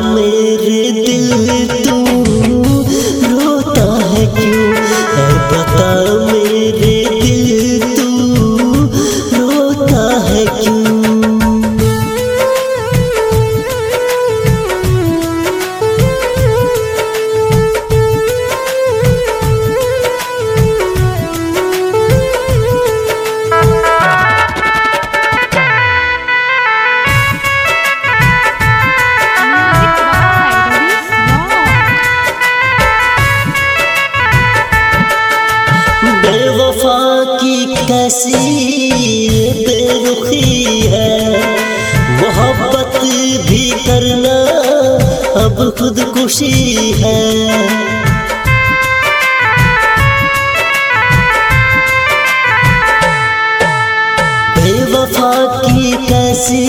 मेरे दिल तू रोता है क्यों, है बता मेरे दिल तू रोता है क्यों। बेवफा की कैसी बेरुखी है, मोहब्बत भी करना अब खुदकुशी है। बेवफा की कैसी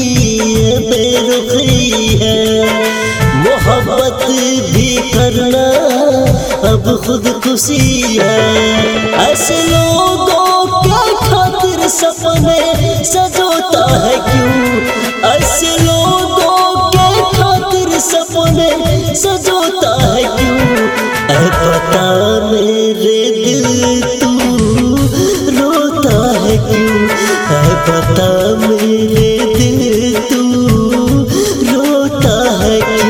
बेरुखी है, मोहब्बत भी करना अब खुदकुशी है। ऐसे लोगों के खातिर सपने सजोता है क्यों, ऐसे लोगों के खातिर सपने सजोता है क्यों। ऐ बता मेरे दिल तू रोता है क्यों, ऐ बता मेरे दिल तू रोता है क्यों।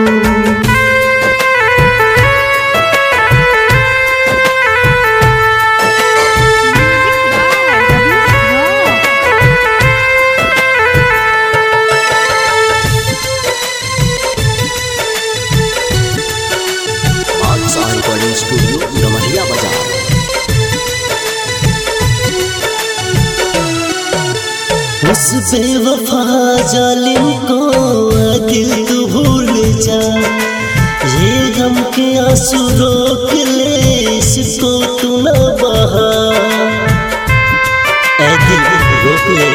स्टूडियो डमरिया बाजार। उस बेवफा जालिम को दिल तू भूल जा, ये गम के आंसू रोक ले, इसको तू न बहा। ऐ दिल रोक ले,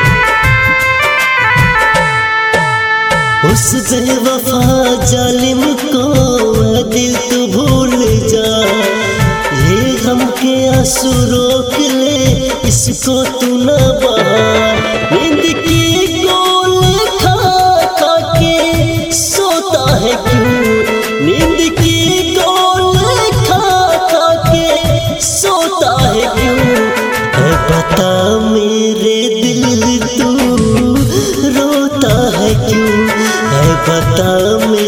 उस बेवफा जालिम को दिल तू भूल जा, ये गम के आंसू रोक ले, इसको तू न बहा। नींद की गोली खा खा के सोता है क्यों, नींद की गोली खा खा के सोता है क्यों। है बता मेरे दिल तू रोता है क्यों, है बता मेरे